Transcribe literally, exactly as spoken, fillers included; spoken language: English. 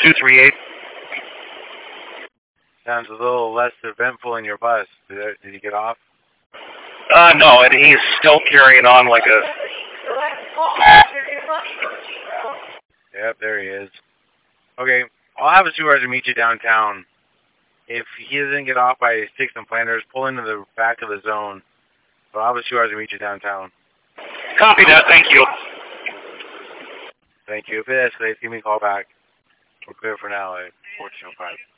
two three eight. Sounds a little less eventful in your bus. Did, it, did you get off? Uh, no, and he's still carrying on like a... Yep, there he is. Okay, I'll have a supervisor meet you downtown. If he doesn't get off by six and Planters, pull into the back of the zone. But I'll have a supervisor meet you downtown. Copy that, thank you. Thank you. If it escalates, give me a call back. We're clear for now at fourteen oh five.